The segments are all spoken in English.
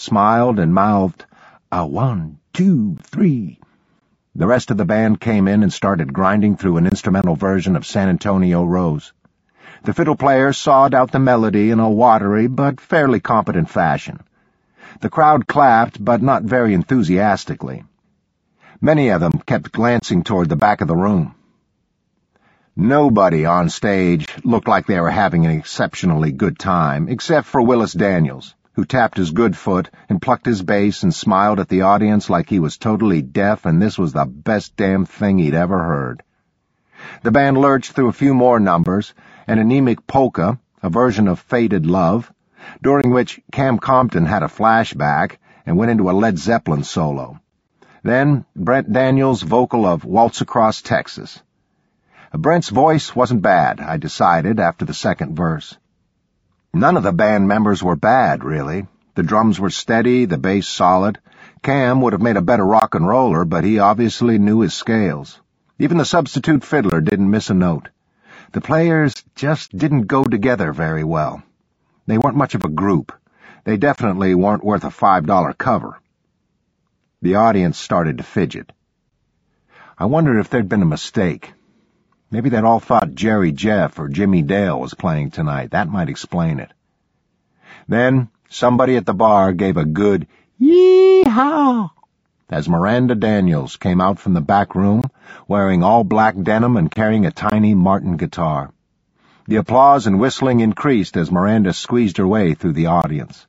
smiled and mouthed, "A 1, 2, 3. The rest of the band came in and started grinding through an instrumental version of San Antonio Rose. The fiddle player sawed out the melody in a watery but fairly competent fashion. The crowd clapped, but not very enthusiastically. Many of them kept glancing toward the back of the room. Nobody on stage looked like they were having an exceptionally good time, except for Willis Daniels, who tapped his good foot and plucked his bass and smiled at the audience like he was totally deaf and this was the best damn thing he'd ever heard. The band lurched through a few more numbers, an anemic polka, a version of Faded Love, during which Cam Compton had a flashback and went into a Led Zeppelin solo. Then Brent Daniels' vocal of Waltz Across Texas. Brent's voice wasn't bad, I decided, after the second verse. None of the band members were bad, really. The drums were steady, the bass solid. Cam would have made a better rock and roller, but he obviously knew his scales. Even the substitute fiddler didn't miss a note. The players just didn't go together very well. They weren't much of a group. They definitely weren't worth a $5 cover. The audience started to fidget. I wondered if there'd been a mistake. Maybe they'd all thought Jerry Jeff or Jimmy Dale was playing tonight. That might explain it. Then somebody at the bar gave a good yee-haw as Miranda Daniels came out from the back room wearing all black denim and carrying a tiny Martin guitar. The applause and whistling increased as Miranda squeezed her way through the audience.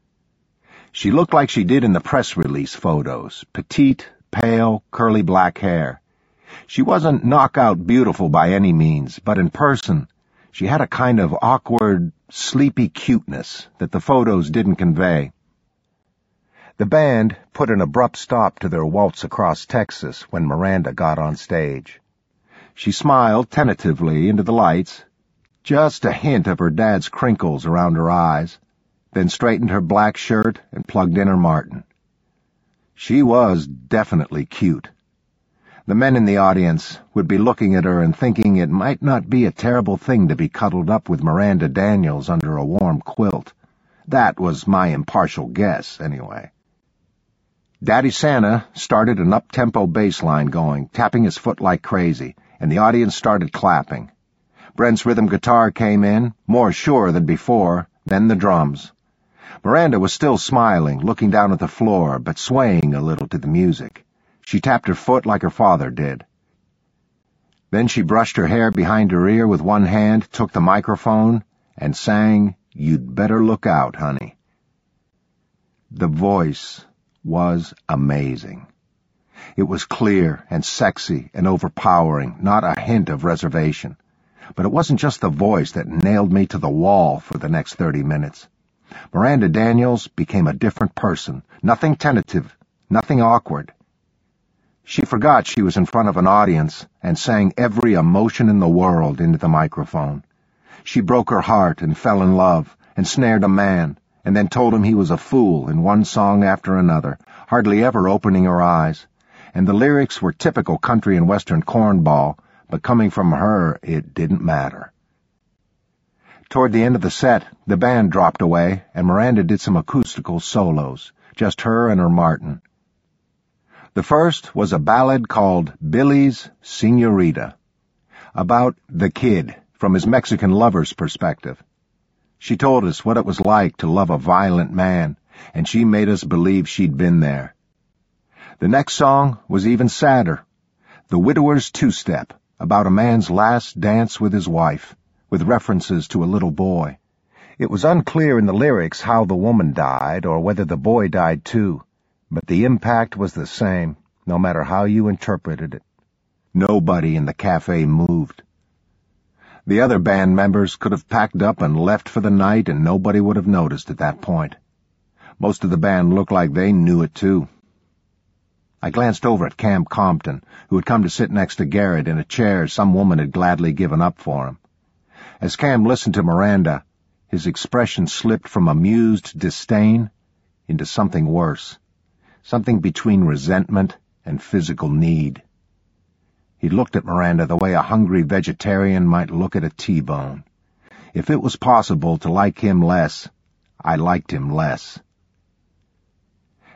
She looked like she did in the press release photos, petite, pale, curly black hair. She wasn't knockout beautiful by any means, but in person, she had a kind of awkward, sleepy cuteness that the photos didn't convey. The band put an abrupt stop to their Waltz Across Texas when Miranda got on stage. She smiled tentatively into the lights, just a hint of her dad's crinkles around her eyes, then straightened her black shirt and plugged in her Martin. She was definitely cute. The men in the audience would be looking at her and thinking it might not be a terrible thing to be cuddled up with Miranda Daniels under a warm quilt. That was my impartial guess, anyway. Daddy Santa started an up-tempo bass line going, tapping his foot like crazy, and the audience started clapping. Brent's rhythm guitar came in, more sure than before, then the drums. Miranda was still smiling, looking down at the floor, but swaying a little to the music. She tapped her foot like her father did. Then she brushed her hair behind her ear with one hand, took the microphone, and sang, "You'd Better Look Out, Honey." The voice was amazing. It was clear and sexy and overpowering, not a hint of reservation. But it wasn't just the voice that nailed me to the wall for the next 30 minutes. Miranda Daniels became a different person, nothing tentative, nothing awkward. She forgot she was in front of an audience and sang every emotion in the world into the microphone. She broke her heart and fell in love and snared a man and then told him he was a fool in one song after another, hardly ever opening her eyes. And the lyrics were typical country and western cornball, but coming from her, it didn't matter. Toward the end of the set, the band dropped away and Miranda did some acoustical solos, just her and her Martin. The first was a ballad called Billy's Senorita, about the kid from his Mexican lover's perspective. She told us what it was like to love a violent man, and she made us believe she'd been there. The next song was even sadder, The Widower's Two-Step, about a man's last dance with his wife, with references to a little boy. It was unclear in the lyrics how the woman died or whether the boy died too. But the impact was the same, no matter how you interpreted it. Nobody in the cafe moved. The other band members could have packed up and left for the night and nobody would have noticed at that point. Most of the band looked like they knew it too. I glanced over at Cam Compton, who had come to sit next to Garrett in a chair some woman had gladly given up for him. As Cam listened to Miranda, his expression slipped from amused disdain into something worse. Something between resentment and physical need. He looked at Miranda the way a hungry vegetarian might look at a T-bone. If it was possible to like him less, I liked him less.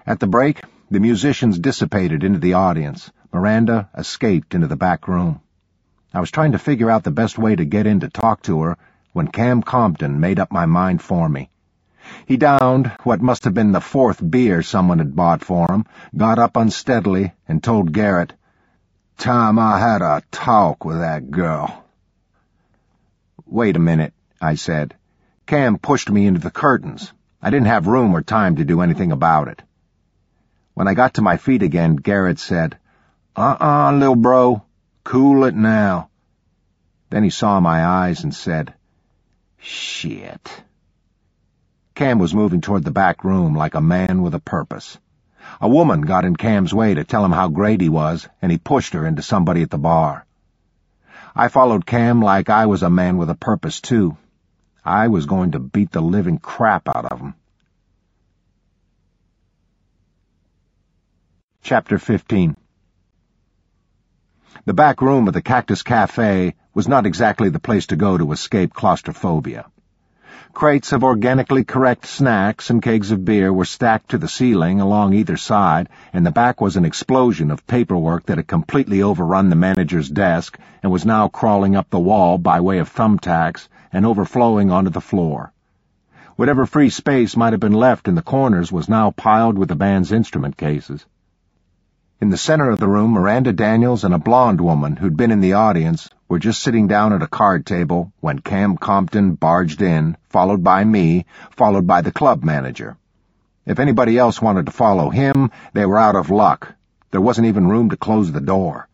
At the break, the musicians dissipated into the audience. Miranda escaped into the back room. I was trying to figure out the best way to get in to talk to her when Cam Compton made up my mind for me. He downed what must have been the fourth beer someone had bought for him, got up unsteadily, and told Garrett, "Time I had a talk with that girl." "Wait a minute," I said. Cam pushed me into the curtains. I didn't have room or time to do anything about it. When I got to my feet again, Garrett said, "Lil' bro. Cool it now." Then he saw my eyes and said, "Shit." Cam was moving toward the back room like a man with a purpose. A woman got in Cam's way to tell him how great he was, and he pushed her into somebody at the bar. I followed Cam like I was a man with a purpose, too. I was going to beat the living crap out of him. Chapter 15. The back room of the Cactus Cafe was not exactly the place to go to escape claustrophobia. Crates of organically correct snacks and kegs of beer were stacked to the ceiling along either side, and the back was an explosion of paperwork that had completely overrun the manager's desk and was now crawling up the wall by way of thumbtacks and overflowing onto the floor. Whatever free space might have been left in the corners was now piled with the band's instrument cases. In the center of the room, Miranda Daniels and a blonde woman who'd been in the audience were just sitting down at a card table when Cam Compton barged in, followed by me, followed by the club manager. If anybody else wanted to follow him, they were out of luck. There wasn't even room to close the door.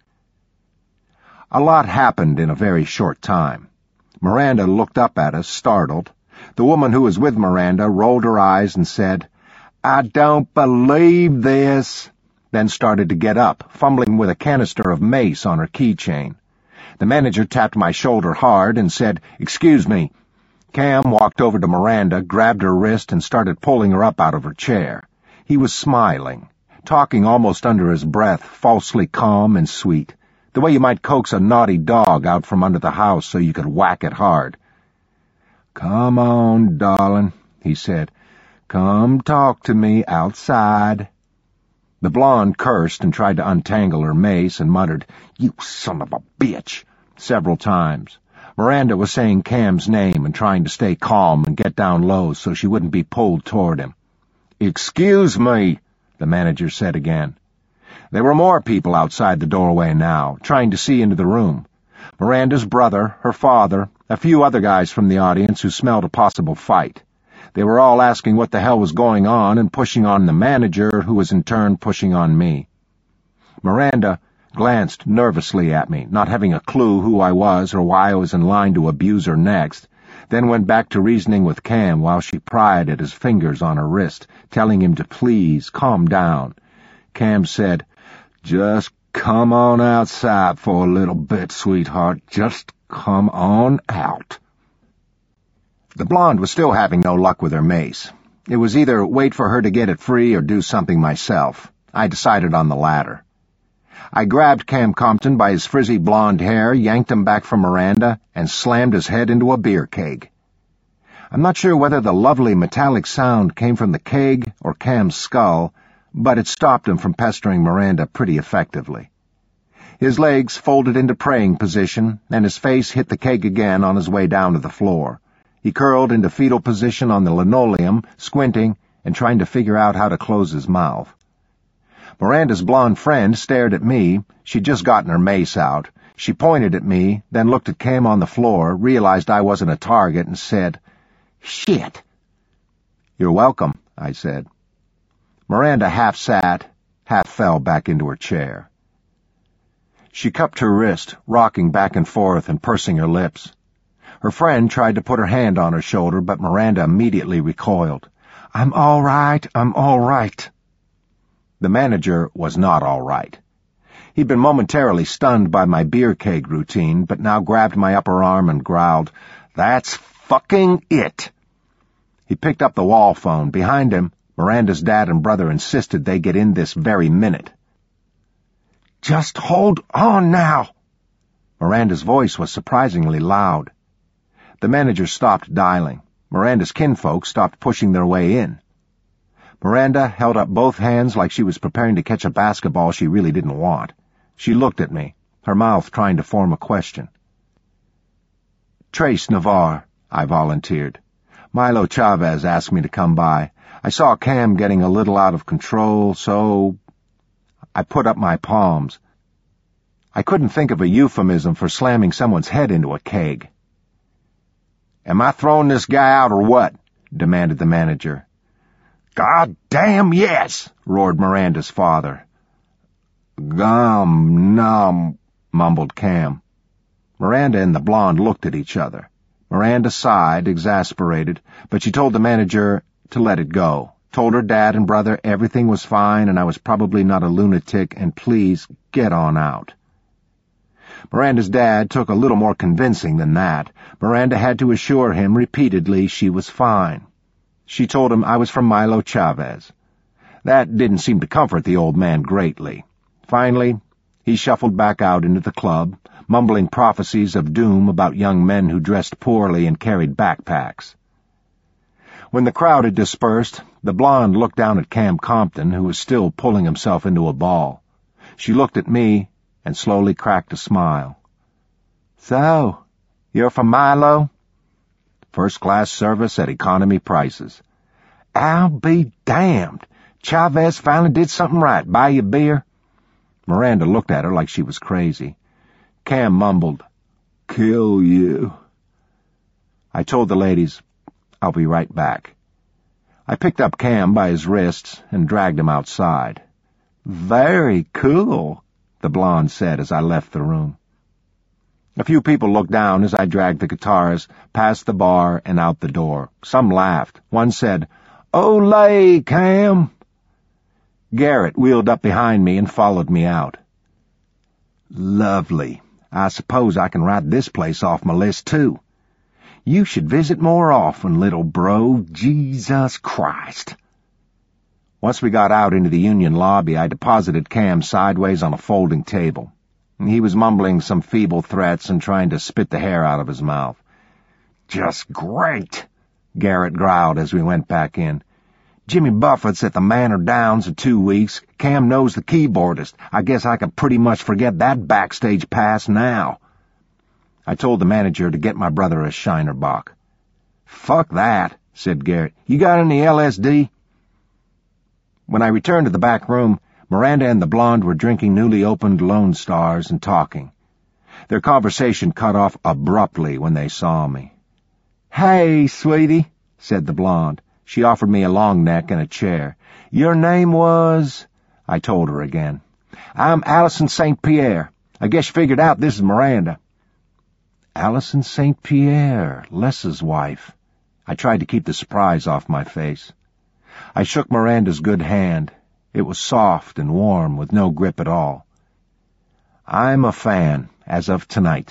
A lot happened in a very short time. Miranda looked up at us, startled. The woman who was with Miranda rolled her eyes and said, "I don't believe this," then started to get up, fumbling with a canister of mace on her keychain. The manager tapped my shoulder hard and said, "Excuse me." Cam walked over to Miranda, grabbed her wrist, and started pulling her up out of her chair. He was smiling, talking almost under his breath, falsely calm and sweet, the way you might coax a naughty dog out from under the house so you could whack it hard. "Come on, darling," he said. "Come talk to me outside." The blonde cursed and tried to untangle her mace and muttered, "You son of a bitch," several times. Miranda was saying Cam's name and trying to stay calm and get down low so she wouldn't be pulled toward him. "Excuse me," the manager said again. There were more people outside the doorway now, trying to see into the room. Miranda's brother, her father, a few other guys from the audience who smelled a possible fight. They were all asking what the hell was going on and pushing on the manager, who was in turn pushing on me. Miranda glanced nervously at me, not having a clue who I was or why I was in line to abuse her next, then went back to reasoning with Cam while she pried at his fingers on her wrist, telling him to please calm down. Cam said, "Just come on outside for a little bit, sweetheart. Just come on out." The blonde was still having no luck with her mace. It was either wait for her to get it free or do something myself. I decided on the latter. I grabbed Cam Compton by his frizzy blonde hair, yanked him back from Miranda, and slammed his head into a beer keg. I'm not sure whether the lovely metallic sound came from the keg or Cam's skull, but it stopped him from pestering Miranda pretty effectively. His legs folded into praying position, and his face hit the keg again on his way down to the floor. He curled into fetal position on the linoleum, squinting and trying to figure out how to close his mouth. Miranda's blonde friend stared at me. She'd just gotten her mace out. She pointed at me, then looked at Cam on the floor, realized I wasn't a target, and said, "Shit." "You're welcome," I said. Miranda half sat, half fell back into her chair. She cupped her wrist, rocking back and forth and pursing her lips. Her friend tried to put her hand on her shoulder, but Miranda immediately recoiled. I'm all right. The manager was not all right. He'd been momentarily stunned by my beer keg routine, but now grabbed my upper arm and growled, "That's fucking it." He picked up the wall phone. Behind him, Miranda's dad and brother insisted they get in this very minute. "Just hold on now." Miranda's voice was surprisingly loud. The manager stopped dialing. Miranda's kinfolk stopped pushing their way in. Miranda held up both hands like she was preparing to catch a basketball she really didn't want. She looked at me, her mouth trying to form a question. "Trace Navarre," I volunteered. "Milo Chavez asked me to come by. I saw Cam getting a little out of control, so—" I put up my palms. I couldn't think of a euphemism for slamming someone's head into a keg. "Am I throwing this guy out or what?" demanded the manager. "God damn, yes!" roared Miranda's father. "Gum, mumbled Cam. Miranda and the blonde looked at each other. Miranda sighed, exasperated, but she told the manager to let it go, told her dad and brother everything was fine and I was probably not a lunatic and please get on out. Miranda's dad took a little more convincing than that. Miranda had to assure him repeatedly she was fine. She told him I was from Milo Chavez. That didn't seem to comfort the old man greatly. Finally, he shuffled back out into the club, mumbling prophecies of doom about young men who dressed poorly and carried backpacks. When the crowd had dispersed, the blonde looked down at Cam Compton, who was still pulling himself into a ball. She looked at me and slowly cracked a smile. "So, you're from Milo?" "First-class service at economy prices." "I'll be damned. Chavez finally did something right. Buy you a beer?" Miranda looked at her like she was crazy. Cam mumbled, "Kill you." I told the ladies, "I'll be right back." I picked up Cam by his wrists and dragged him outside. "Very cool," the blonde said as I left the room. A few people looked down as I dragged the guitars past the bar and out the door. Some laughed. One said, "Olay, Cam!" Garrett wheeled up behind me and followed me out. "Lovely. I suppose I can write this place off my list, too. You should visit more often, little bro. Jesus Christ." Once we got out into the Union lobby, I deposited Cam sideways on a folding table. He was mumbling some feeble threats and trying to spit the hair out of his mouth. "Just great," Garrett growled as we went back in. "Jimmy Buffett's at the Manor Downs in 2 weeks. Cam knows the keyboardist. I guess I could pretty much forget that backstage pass now." I told the manager to get my brother a Shiner Bock. "Fuck that," said Garrett. "You got any LSD?" When I returned to the back room, Miranda and the blonde were drinking newly opened Lone Stars and talking. Their conversation cut off abruptly when they saw me. "Hey, sweetie," said the blonde. She offered me a long neck and a chair. "Your name was—" I told her again. "I'm Allison St. Pierre. I guess you figured out this is Miranda." Allison St. Pierre, Les's wife. I tried to keep the surprise off my face. I shook Miranda's good hand. It was soft and warm, with no grip at all. "I'm a fan, as of tonight."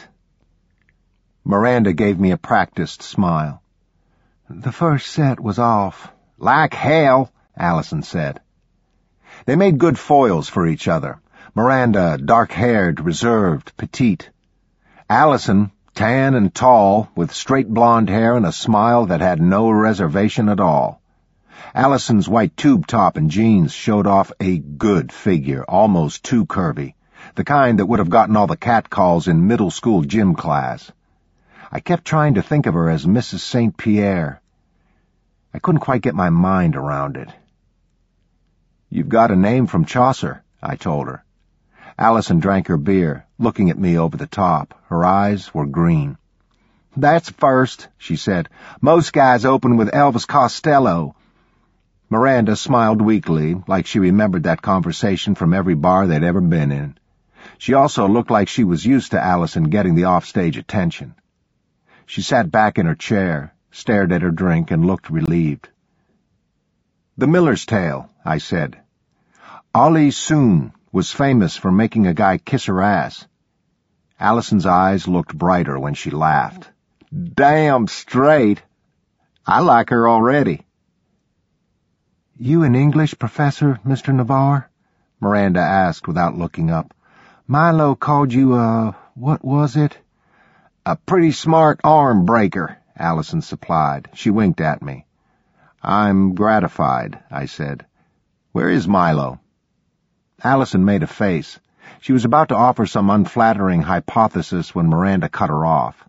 Miranda gave me a practiced smile. "The first set was off." "Like hell," Allison said. They made good foils for each other. Miranda, dark-haired, reserved, petite. Allison, tan and tall, with straight blonde hair and a smile that had no reservation at all. Allison's white tube top and jeans showed off a good figure, almost too curvy, the kind that would have gotten all the catcalls in middle school gym class. I kept trying to think of her as Mrs. St. Pierre. I couldn't quite get my mind around it. "You've got a name from Chaucer," I told her. Allison drank her beer, looking at me over the top. Her eyes were green. "That's first," she said. "Most guys open with Elvis Costello." Miranda smiled weakly, like she remembered that conversation from every bar they'd ever been in. She also looked like she was used to Allison getting the offstage attention. She sat back in her chair, stared at her drink, and looked relieved. "The Miller's Tale," I said. "Ollie Soon was famous for making a guy kiss her ass." Allison's eyes looked brighter when she laughed. "Damn straight. I like her already." "You an English professor, Mr. Navarre?" Miranda asked without looking up. "Milo called you what was it?" "A pretty smart arm breaker," Allison supplied. She winked at me. "I'm gratified," I said. "Where is Milo?" Allison made a face. She was about to offer some unflattering hypothesis when Miranda cut her off.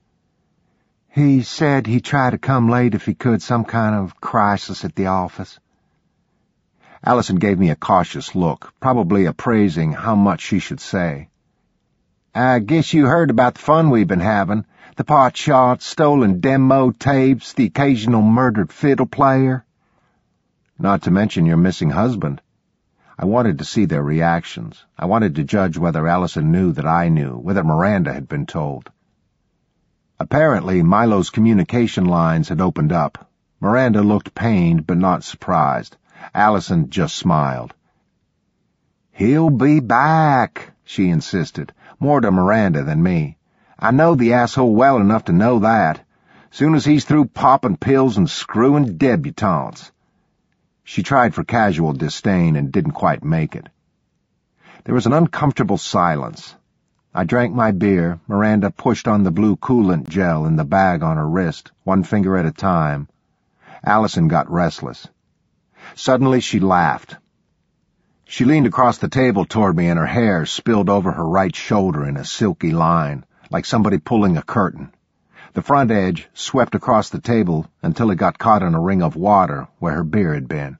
"He said he'd try to come late if he could, some kind of crisis at the office." Allison gave me a cautious look, probably appraising how much she should say. "I guess you heard about the fun we've been having. The pot shots, stolen demo tapes, the occasional murdered fiddle player." "Not to mention your missing husband." I wanted to see their reactions. I wanted to judge whether Allison knew that I knew, whether Miranda had been told. Apparently, Milo's communication lines had opened up. Miranda looked pained but not surprised. Allison just smiled. "He'll be back," she insisted, more to Miranda than me. "I know the asshole well enough to know that. Soon as he's through popping pills and screwing debutantes." She tried for casual disdain and didn't quite make it. There was an uncomfortable silence. I drank my beer. Miranda pushed on the blue coolant gel in the bag on her wrist, one finger at a time. Allison got restless. Suddenly she laughed. She leaned across the table toward me and her hair spilled over her right shoulder in a silky line, like somebody pulling a curtain. The front edge swept across the table until it got caught in a ring of water where her beer had been.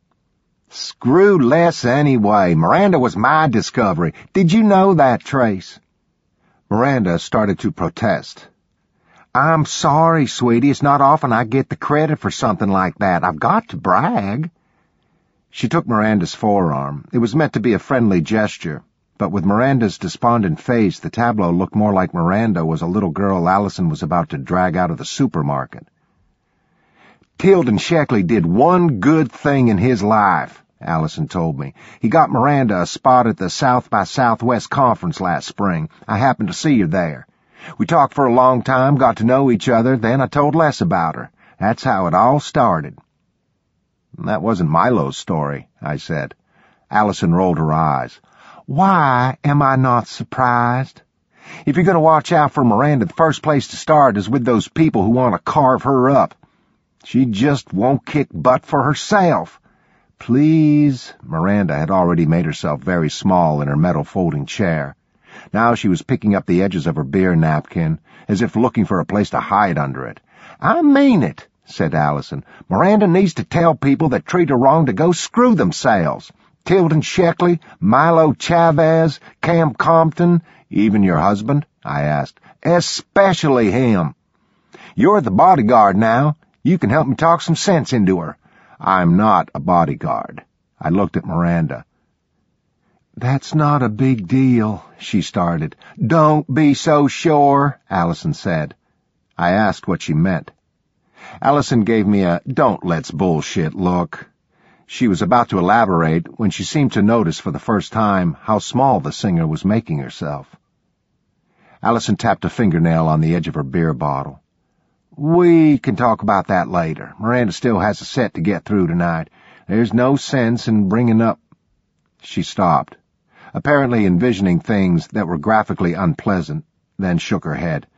"Screw less anyway. Miranda was my discovery. Did you know that, Trace?" Miranda started to protest. "I'm sorry, sweetie. It's not often I get the credit for something like that. I've got to brag." She took Miranda's forearm. It was meant to be a friendly gesture, but with Miranda's despondent face, the tableau looked more like Miranda was a little girl Allison was about to drag out of the supermarket. "Tilden Sheckley did one good thing in his life," Allison told me. "He got Miranda a spot at the South by Southwest conference last spring. I happened to see her there. We talked for a long time, got to know each other, then I told Les about her. That's how it all started." "That wasn't Milo's story," I said. Allison rolled her eyes. "Why am I not surprised? If you're going to watch out for Miranda, the first place to start is with those people who want to carve her up. She just won't kick butt for herself." "Please." Miranda had already made herself very small in her metal folding chair. Now she was picking up the edges of her beer napkin, as if looking for a place to hide under it. "I mean it," said Allison. "Miranda needs to tell people that treat her wrong to go screw themselves. Tilden Sheckley, Milo Chavez, Cam Compton, even your husband?" I asked. "Especially him. You're the bodyguard now. You can help me talk some sense into her." "I'm not a bodyguard." I looked at Miranda. "That's not a big deal," she started. "Don't be so sure," Allison said. I asked what she meant. Allison gave me a "don't let's bullshit" look. She was about to elaborate when she seemed to notice for the first time how small the singer was making herself. Allison tapped a fingernail on the edge of her beer bottle. "We can talk about that later. Miranda still has a set to get through tonight. There's no sense in bringing up—" She stopped, apparently envisioning things that were graphically unpleasant, then shook her head.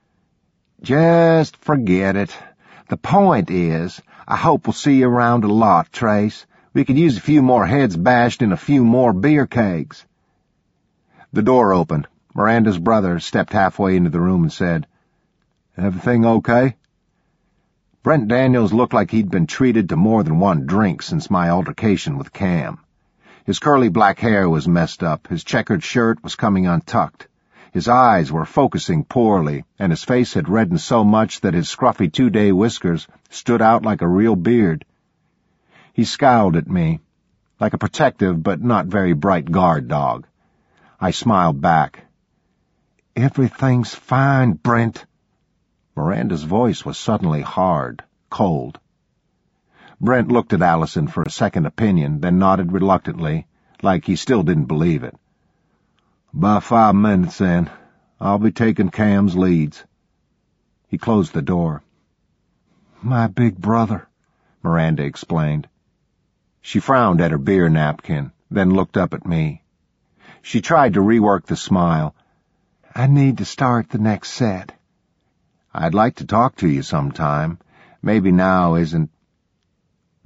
"Just forget it. The point is, I hope we'll see you around a lot, Trace. We could use a few more heads bashed in a few more beer kegs." The door opened. Miranda's brother stepped halfway into the room and said, "Everything okay?" Brent Daniels looked like he'd been treated to more than one drink since my altercation with Cam. His curly black hair was messed up, his checkered shirt was coming untucked. His eyes were focusing poorly, and his face had reddened so much that his scruffy 2-day whiskers stood out like a real beard. He scowled at me, like a protective but not very bright guard dog. I smiled back. "Everything's fine, Brent." Miranda's voice was suddenly hard, cold. Brent looked at Allison for a second opinion, then nodded reluctantly, like he still didn't believe it. "About 5 minutes, then. I'll be taking Cam's leads." He closed the door. "My big brother," Miranda explained. She frowned at her beer napkin, then looked up at me. She tried to rework the smile. "I need to start the next set." "I'd like to talk to you sometime. Maybe now isn't—"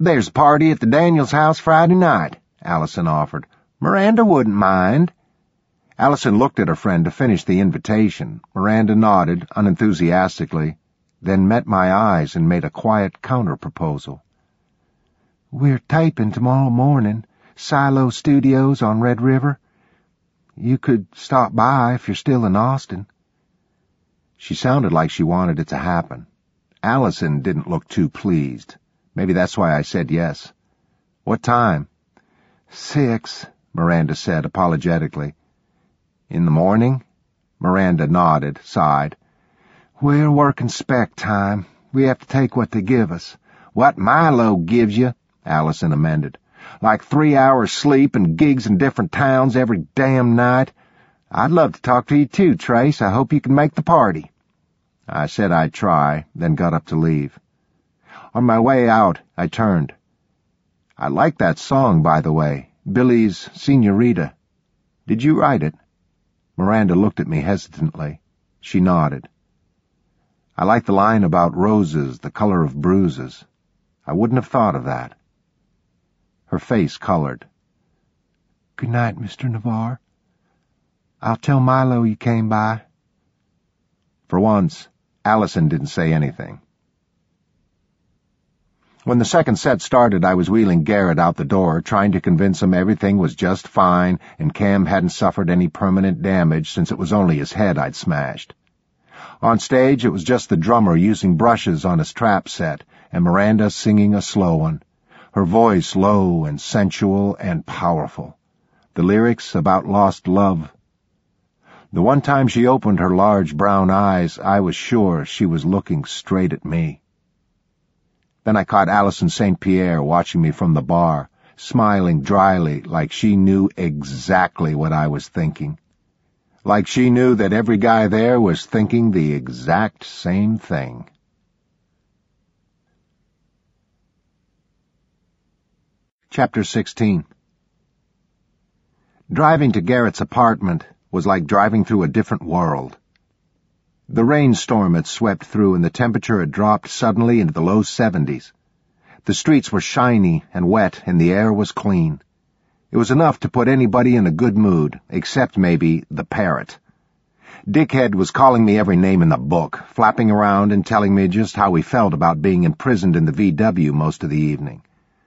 "There's a party at the Daniels house Friday night," Allison offered. "Miranda wouldn't mind." Allison looked at her friend to finish the invitation. Miranda nodded unenthusiastically, then met my eyes and made a quiet counter-proposal. "We're taping tomorrow morning, Silo Studios on Red River. You could stop by if you're still in Austin." She sounded like she wanted it to happen. Allison didn't look too pleased. Maybe that's why I said yes. "What time?" 6, Miranda said apologetically. "In the morning?" Miranda nodded, sighed. "We're working spec time. We have to take what they give us." "What Milo gives you," Allison amended. "Like 3 hours sleep and gigs in different towns every damn night. I'd love to talk to you too, Trace. I hope you can make the party." I said I'd try, then got up to leave. On my way out, I turned. "I like that song, by the way, Billy's Senorita. Did you write it?" Miranda looked at me hesitantly. She nodded. "I like the line about roses, the color of bruises. I wouldn't have thought of that." Her face colored. "Good night, Mr. Navarre. I'll tell Milo you came by." For once, Allison didn't say anything. When the second set started, I was wheeling Garrett out the door, trying to convince him everything was just fine and Cam hadn't suffered any permanent damage since it was only his head I'd smashed. On stage, it was just the drummer using brushes on his trap set and Miranda singing a slow one, her voice low and sensual and powerful. The lyrics about lost love. The one time she opened her large brown eyes, I was sure she was looking straight at me. Then I caught Allison St. Pierre watching me from the bar, smiling dryly like she knew exactly what I was thinking. Like she knew that every guy there was thinking the exact same thing. Chapter 16. Driving to Garrett's apartment was like driving through a different world. The rainstorm had swept through and the temperature had dropped suddenly into the low 70s. The streets were shiny and wet and the air was clean. It was enough to put anybody in a good mood, except maybe the parrot. Dickhead was calling me every name in the book, flapping around and telling me just how he felt about being imprisoned in the VW most of the evening.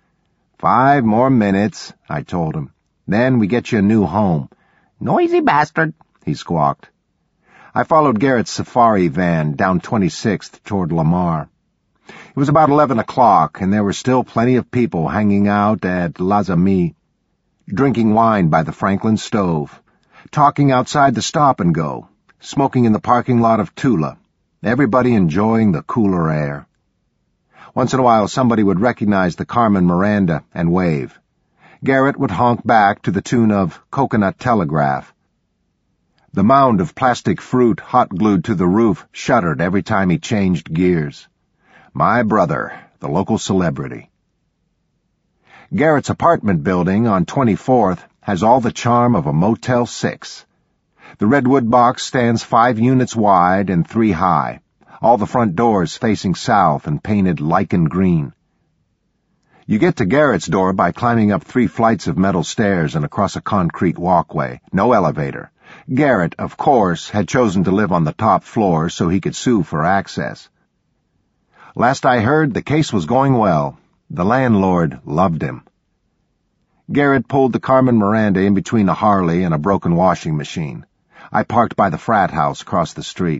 5 more minutes, I told him. Then we get you a new home. Noisy bastard, he squawked. I followed Garrett's safari van down 26th toward Lamar. It was about 11 o'clock, and there were still plenty of people hanging out at Les Amis, drinking wine by the Franklin stove, talking outside the stop-and-go, smoking in the parking lot of Tula, everybody enjoying the cooler air. Once in a while somebody would recognize the Carmen Miranda and wave. Garrett would honk back to the tune of Coconut Telegraph. The mound of plastic fruit hot-glued to the roof shuddered every time he changed gears. My brother, the local celebrity. Garrett's apartment building on 24th has all the charm of a Motel 6. The redwood box stands 5 units wide and 3 high, all the front doors facing south and painted lichen green. You get to Garrett's door by climbing up 3 flights of metal stairs and across a concrete walkway, no elevator. Garrett, of course, had chosen to live on the top floor so he could sue for access. Last I heard, the case was going well. The landlord loved him. Garrett pulled the Carmen Miranda in between a Harley and a broken washing machine. I parked by the frat house across the street.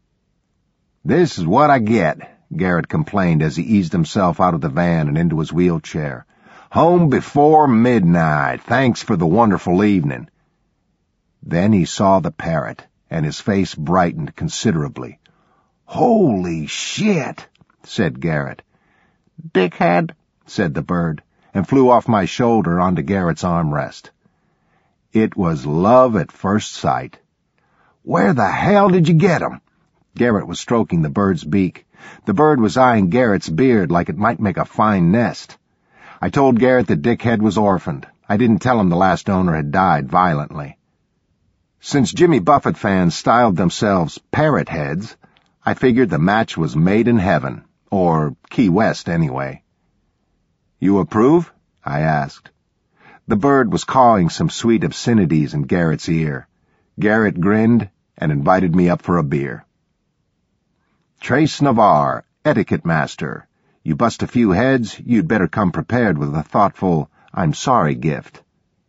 "This is what I get," Garrett complained as he eased himself out of the van and into his wheelchair. "Home before midnight. Thanks for the wonderful evening." Then he saw the parrot, and his face brightened considerably. "Holy shit," said Garrett. "Dickhead," said the bird, and flew off my shoulder onto Garrett's armrest. It was love at first sight. "Where the hell did you get him?" Garrett was stroking the bird's beak. The bird was eyeing Garrett's beard like it might make a fine nest. I told Garrett that Dickhead was orphaned. I didn't tell him the last owner had died violently. Since Jimmy Buffett fans styled themselves parrot heads, I figured the match was made in heaven, or Key West anyway. You approve? I asked. The bird was cawing some sweet obscenities in Garrett's ear. Garrett grinned and invited me up for a beer. Trace Navarre, etiquette master. You bust a few heads, you'd better come prepared with a thoughtful, I'm sorry gift.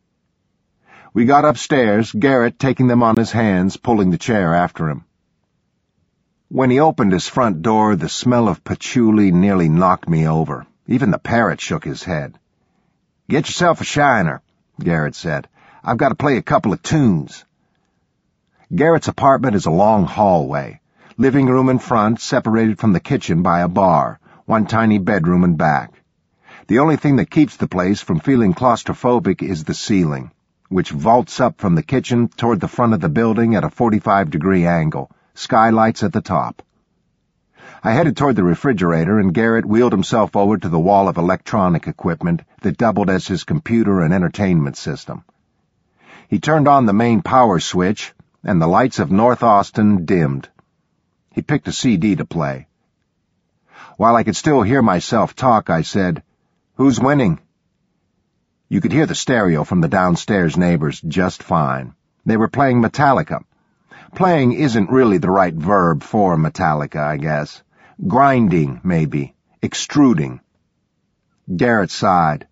We got upstairs, Garrett taking them on his hands, pulling the chair after him. When he opened his front door, the smell of patchouli nearly knocked me over. Even the parrot shook his head. Get yourself a shiner, Garrett said. I've got to play a couple of tunes. Garrett's apartment is a long hallway. Living room in front, separated from the kitchen by a bar, one tiny bedroom in back. The only thing that keeps the place from feeling claustrophobic is the ceiling, which vaults up from the kitchen toward the front of the building at a 45-degree angle, skylights at the top. I headed toward the refrigerator, and Garrett wheeled himself over to the wall of electronic equipment that doubled as his computer and entertainment system. He turned on the main power switch, and the lights of North Austin dimmed. He picked a CD to play. While I could still hear myself talk, I said, "Who's winning?" You could hear the stereo from the downstairs neighbors just fine. They were playing Metallica. Playing isn't really the right verb for Metallica, I guess. Grinding, maybe. Extruding. Garrett sighed.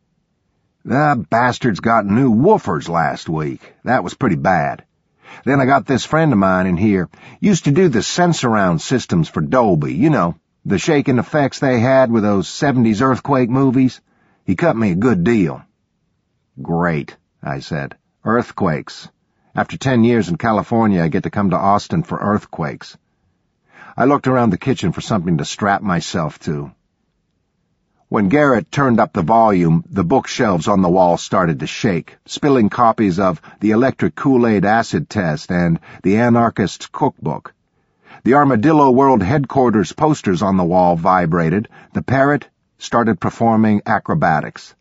The bastards got new woofers last week. That was pretty bad. Then I got this friend of mine in here. Used to do the Sensurround systems for Dolby, you know, the shaking effects they had with those 70s earthquake movies. He cut me a good deal. Great, I said. Earthquakes. After 10 years in California, I get to come to Austin for earthquakes. I looked around the kitchen for something to strap myself to. When Garrett turned up the volume, the bookshelves on the wall started to shake, spilling copies of The Electric Kool-Aid Acid Test and The Anarchist's Cookbook. The Armadillo World Headquarters posters on the wall vibrated. The parrot started performing acrobatics.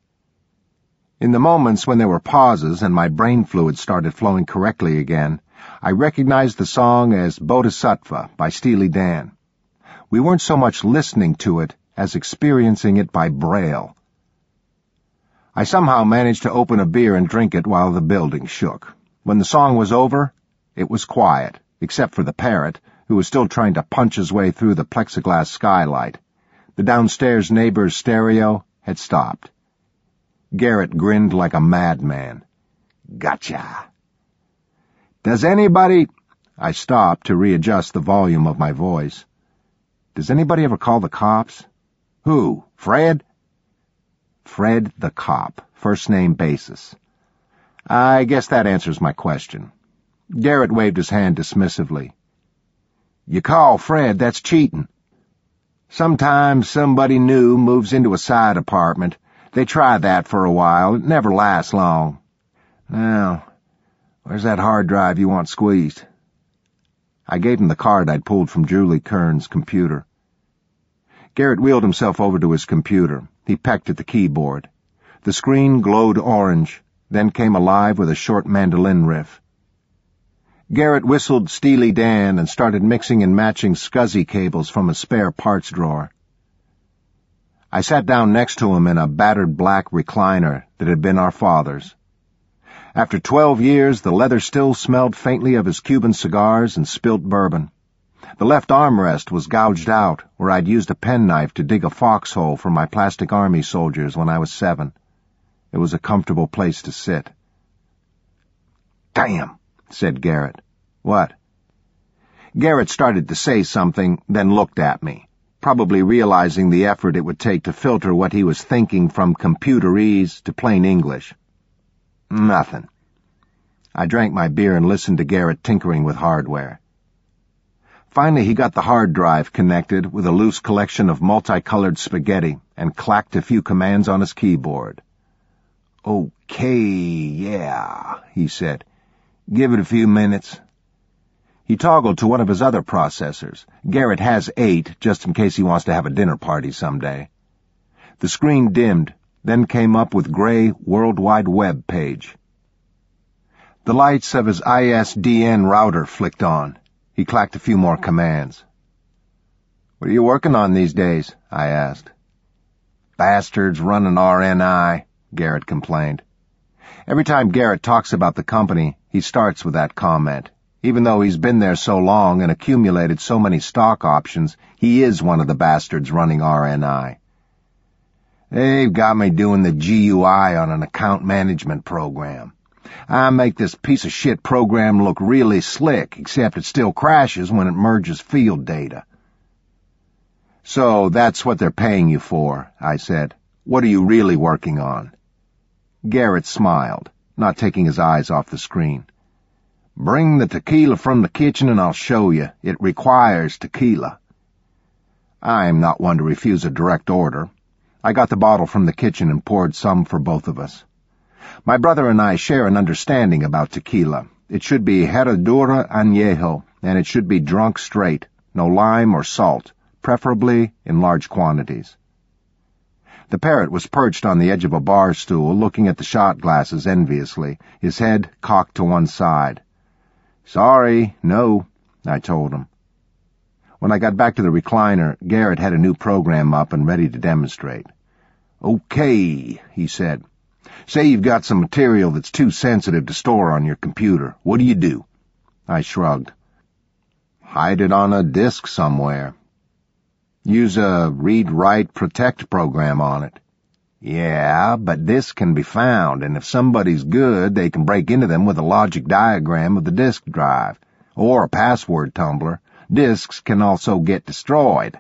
In the moments when there were pauses and my brain fluid started flowing correctly again, I recognized the song as Bodhisattva by Steely Dan. We weren't so much listening to it as experiencing it by braille. I somehow managed to open a beer and drink it while the building shook. When the song was over, it was quiet, except for the parrot, who was still trying to punch his way through the plexiglass skylight. The downstairs neighbor's stereo had stopped. Garrett grinned like a madman. Gotcha. Does anybody... I stopped to readjust the volume of my voice. Does anybody ever call the cops? Who? Fred? Fred the cop, first name basis. I guess that answers my question. Garrett waved his hand dismissively. You call Fred, that's cheating. Sometimes somebody new moves into a side apartment. They try that for a while. It never lasts long. Now, where's that hard drive you want squeezed? I gave him the card I'd pulled from Julie Kern's computer. Garrett wheeled himself over to his computer. He pecked at the keyboard. The screen glowed orange, then came alive with a short mandolin riff. Garrett whistled Steely Dan and started mixing and matching SCSI cables from a spare parts drawer. I sat down next to him in a battered black recliner that had been our father's. After 12 years, the leather still smelled faintly of his Cuban cigars and spilt bourbon. The left armrest was gouged out, where I'd used a penknife to dig a foxhole for my plastic army soldiers when I was 7. It was a comfortable place to sit. Damn, said Garrett. What? Garrett started to say something, then looked at me, probably realizing the effort it would take to filter what he was thinking from computerese to plain English. Nothing. I drank my beer and listened to Garrett tinkering with hardware. Finally, he got the hard drive connected with a loose collection of multicolored spaghetti and clacked a few commands on his keyboard. Okay, yeah, he said. Give it a few minutes. He toggled to one of his other processors. Garrett has 8, just in case he wants to have a dinner party someday. The screen dimmed, then came up with gray World Wide Web page. The lights of his ISDN router flicked on. He clacked a few more commands. What are you working on these days? I asked. bastards running RNI, Garrett complained. Every time Garrett talks about the company, he starts with that comment. Even though he's been there so long and accumulated so many stock options, he is one of the bastards running RNI. They've got me doing the GUI on an account management program. I make this piece of shit program look really slick, except it still crashes when it merges field data. So that's what they're paying you for, I said. What are you really working on? Garrett smiled, not taking his eyes off the screen. Bring the tequila from the kitchen and I'll show you. It requires tequila. I'm not one to refuse a direct order. I got the bottle from the kitchen and poured some for both of us. My brother and I share an understanding about tequila. It should be Herradura Añejo, and it should be drunk straight, no lime or salt, preferably in large quantities. The parrot was perched on the edge of a bar stool, looking at the shot glasses enviously, his head cocked to one side. Sorry, no, I told him. When I got back to the recliner, Garrett had a new program up and ready to demonstrate. Okay, he said. Say you've got some material that's too sensitive to store on your computer. What do? I shrugged. Hide it on a disk somewhere. Use a read-write-protect program on it. Yeah, but disks can be found, and if somebody's good, they can break into them with a logic diagram of the disk drive, or a password tumbler. Disks can also get destroyed.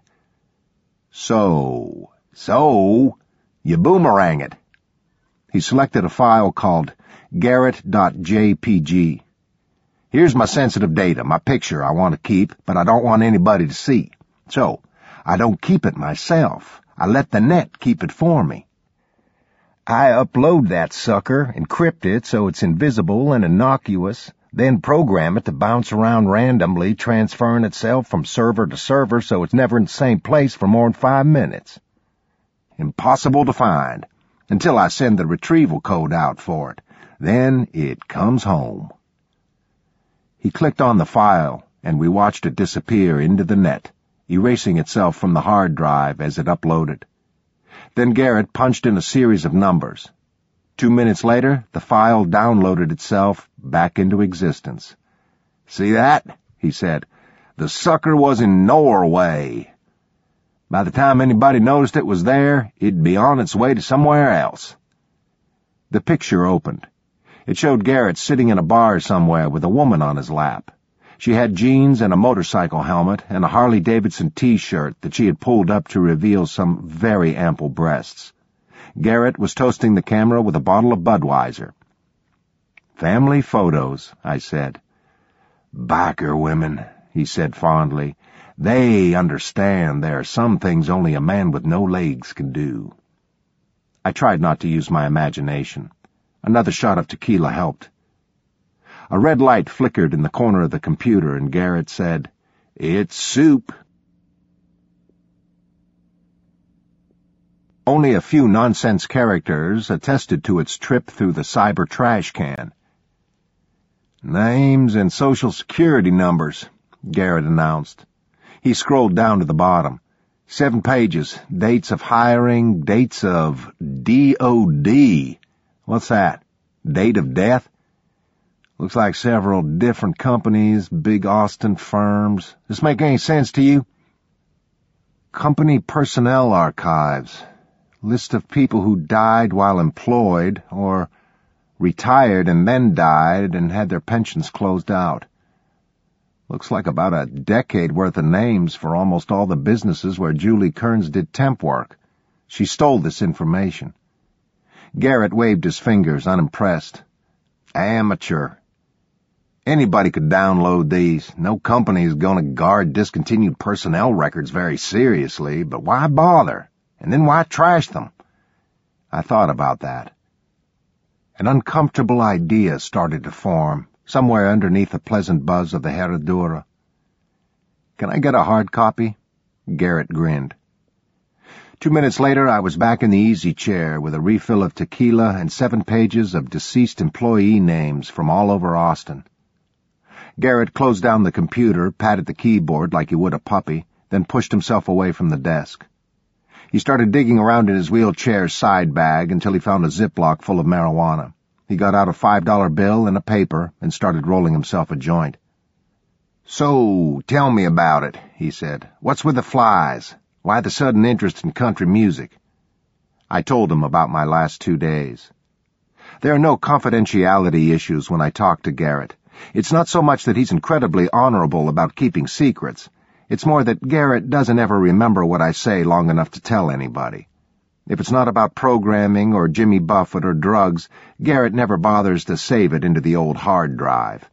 So, you boomerang it. He selected a file called Garrett.jpg. Here's my sensitive data, my picture I want to keep, but I don't want anybody to see. So, I don't keep it myself. I let the net keep it for me. I upload that sucker, encrypt it so it's invisible and innocuous, then program it to bounce around randomly, transferring itself from server to server so it's never in the same place for more than 5 minutes. Impossible to find, until I send the retrieval code out for it. Then it comes home. He clicked on the file, and we watched it disappear into the net, erasing itself from the hard drive as it uploaded. Then Garrett punched in a series of numbers. 2 minutes later, the file downloaded itself back into existence. See that? He said. The sucker was in Norway. By the time anybody noticed it was there, it'd be on its way to somewhere else. The picture opened. It showed Garrett sitting in a bar somewhere with a woman on his lap. She had jeans and a motorcycle helmet and a Harley-Davidson T-shirt that she had pulled up to reveal some very ample breasts. Garrett was toasting the camera with a bottle of Budweiser. Family photos, I said. Biker women, he said fondly. They understand there are some things only a man with no legs can do. I tried not to use my imagination. Another shot of tequila helped. A red light flickered in the corner of the computer, and Garrett said, It's soup. Only a few nonsense characters attested to its trip through the cyber trash can. Names and social security numbers, Garrett announced. He scrolled down to the bottom. 7 pages, dates of hiring, dates of DOD. What's that? Date of death? Looks like several different companies, big Austin firms. This make any sense to you? Company personnel archives. List of people who died while employed, or retired and then died and had their pensions closed out. Looks like about a decade worth of names for almost all the businesses where Julie Kearns did temp work. She stole this information. Garrett waved his fingers, unimpressed. Amateur. Anybody could download these. No company is going to guard discontinued personnel records very seriously, but why bother? And then why trash them? I thought about that. An uncomfortable idea started to form, somewhere underneath the pleasant buzz of the Herradura. Can I get a hard copy? Garrett grinned. 2 minutes later, I was back in the easy chair with a refill of tequila and 7 pages of deceased employee names from all over Austin. Garrett closed down the computer, patted the keyboard like he would a puppy, then pushed himself away from the desk. He started digging around in his wheelchair's side bag until he found a Ziploc full of marijuana. He got out a $5 bill and a paper and started rolling himself a joint. "So, tell me about it," he said. "What's with the flies? Why the sudden interest in country music?" I told him about my last 2 days. There are no confidentiality issues when I talk to Garrett. It's not so much that he's incredibly honorable about keeping secrets. It's more that Garrett doesn't ever remember what I say long enough to tell anybody. If it's not about programming or Jimmy Buffett or drugs, Garrett never bothers to save it into the old hard drive.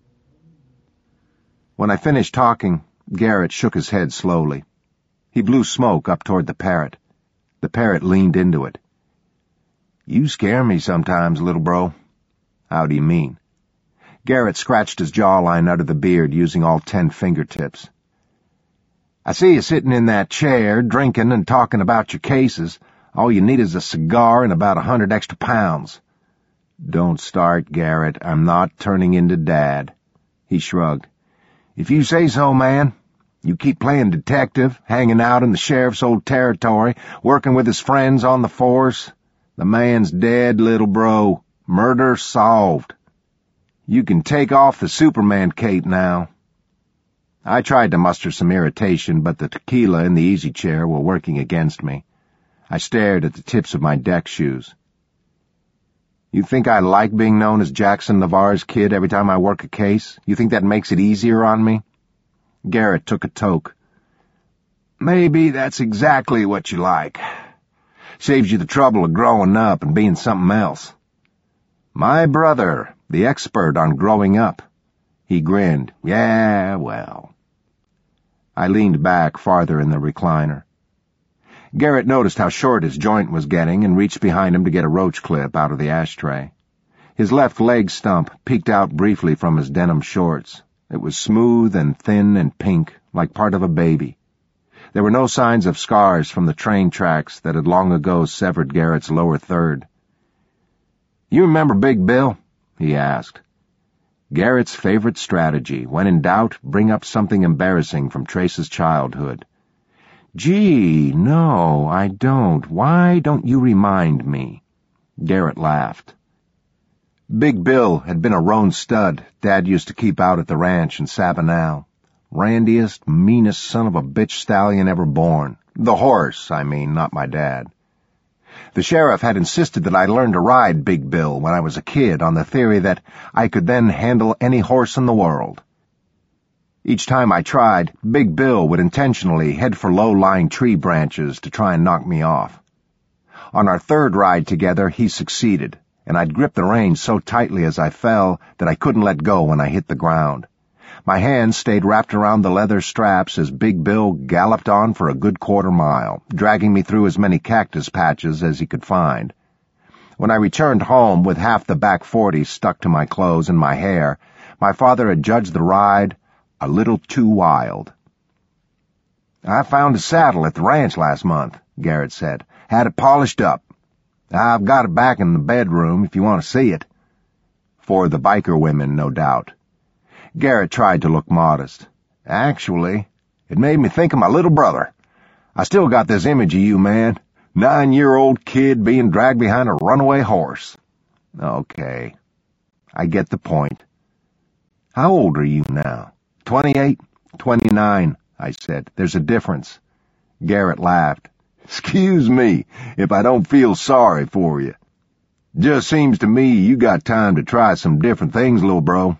When I finished talking, Garrett shook his head slowly. He blew smoke up toward the parrot. The parrot leaned into it. "You scare me sometimes, little bro." "How do you mean?" Garrett scratched his jawline out of the beard using all 10 fingertips. "I see you sitting in that chair, drinking and talking about your cases. All you need is a cigar and about 100 extra pounds." "Don't start, Garrett. I'm not turning into Dad." He shrugged. "If you say so, man. You keep playing detective, hanging out in the sheriff's old territory, working with his friends on the force. The man's dead, little bro. Murder solved. You can take off the Superman cape now." I tried to muster some irritation, but the tequila and the easy chair were working against me. I stared at the tips of my deck shoes. "You think I like being known as Jackson Navarre's kid every time I work a case? You think that makes it easier on me?" Garrett took a toke. "Maybe that's exactly what you like. Saves you the trouble of growing up and being something else." "My brother, the expert on growing up." He grinned. "Yeah, well." I leaned back farther in the recliner. Garrett noticed how short his joint was getting and reached behind him to get a roach clip out of the ashtray. His left leg stump peeked out briefly from his denim shorts. It was smooth and thin and pink, like part of a baby. There were no signs of scars from the train tracks that had long ago severed Garrett's lower third. "You remember Big Bill?" he asked. Garrett's favorite strategy, when in doubt, bring up something embarrassing from Trace's childhood. "Gee, no, I don't. Why don't you remind me?" Garrett laughed. Big Bill had been a roan stud Dad used to keep out at the ranch in Sabinal. Randiest, meanest son of a bitch stallion ever born. The horse, I mean, not my dad. The sheriff had insisted that I learn to ride Big Bill when I was a kid on the theory that I could then handle any horse in the world. Each time I tried, Big Bill would intentionally head for low-lying tree branches to try and knock me off. On our third ride together, he succeeded, and I'd gripped the reins so tightly as I fell that I couldn't let go when I hit the ground. My hands stayed wrapped around the leather straps as Big Bill galloped on for a good quarter-mile, dragging me through as many cactus patches as he could find. When I returned home with half the back 40 stuck to my clothes and my hair, my father had judged the ride a little too wild. "I found a saddle at the ranch last month," Garrett said. "Had it polished up. I've got it back in the bedroom if you want to see it." For the biker women, no doubt. Garrett tried to look modest. "Actually, it made me think of my little brother. I still got this image of you, man. 9-year-old kid being dragged behind a runaway horse." "Okay. I get the point." "How old are you now?" 28, 29, I said. "There's a difference." Garrett laughed. "Excuse me if I don't feel sorry for you. Just seems to me you got time to try some different things, little bro.